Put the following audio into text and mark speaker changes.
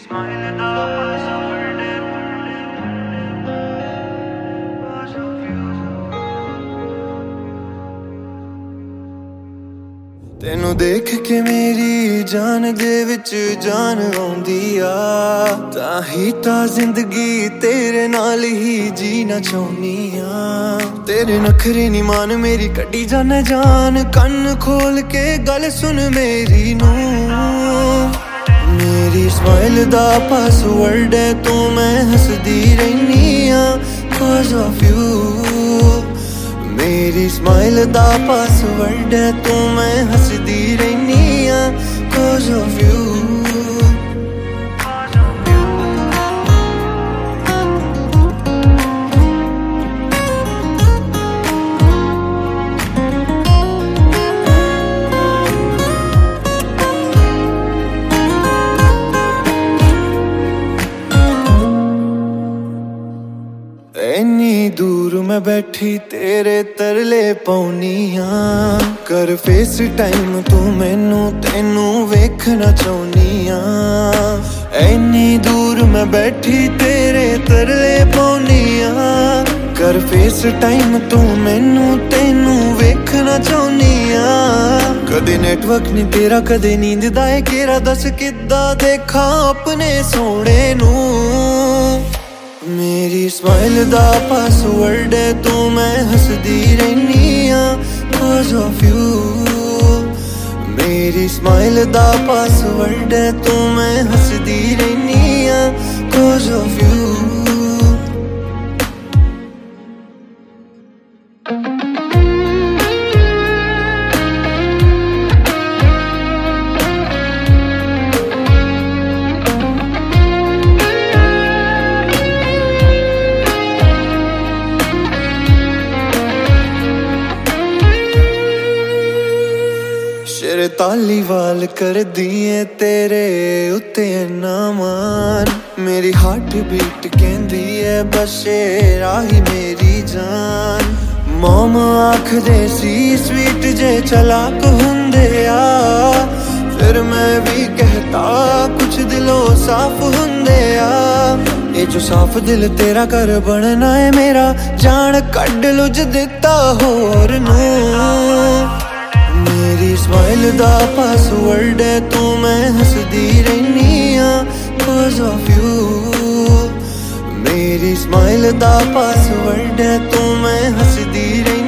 Speaker 1: smile ਦਾ password ਤੈਨੂੰ ਦੇਖ ਕੇ ਮੇਰੀ ਜਾਨ ਦੇ ਵਿੱਚ ਜਾਨ ਆਉਂਦੀ ਆ ਤਾਂ ਹੀ ਤਾਂ ਜ਼ਿੰਦਗੀ ਤੇਰੇ ਨਾਲ ਹੀ ਜੀਣਾ ਚਾਹੁੰਦੀ ਆ ਤੇਰੇ ਨਖਰੇ ਨੀ ਮਾਨ ਮੇਰੀ ਕੱਢੀ ਜਾਣਾ ਜਾਨ ਕੰਨ ਖੋਲ ਕੇ ਗੱਲ ਸੁਣ ਮੇਰੀ ਨੂੰ ਮੇਰੀ ਸਮਾਈਲ ਦਾ ਪਾਸਵਰਡ ਹੈ ਤੂੰ ਮੈਂ ਹੱਸਦੀ ਰਹਿਨੀ ਆ cause of you मेरी स्माइल दा पासवर्ड है तू मैं हसदी रहनी आ cause of you इन्नी दूर मैं बैठी तेरे तरले पाउनिया कर फेस टाइम तू मैनू तेनू वेखना चाहुनिया इन्नी दूर मैं बैठी तेरे तरले पाउनिया कर फेस टाइम तू मैनू तेनू वेखना चाहुनिया कदे नेटवर्क नहीं तेरा कदे नींद दा है केरा दस किद्दां देखा अपने सोने नू मेरी स्माइल दा पासवर्ड है तू मैं हसदी रहनी आ cause of you मेरी स्माइल दा पासवर्ड है तू मैं हसदी रहनी आ cause of you तालीवाल कर दिए तेरे उत्ते नामान मेरी हार्ट बीट कहंदी है बस राही मेरी जान मोम आख दे सी स्वीट जे चलाक हुंदे आ फिर मैं भी कहता कुछ दिलों साफ हुंदे आ ये जो साफ दिल तेरा कर बनना है मेरा जान कड लुझ दिता होर नू मेरी स्माइल दा पासवर्ड है तू मैं हसदी रहनी आ cause of you मेरी स्माइल दा पासवर्ड है तू मैं हसदी रहनी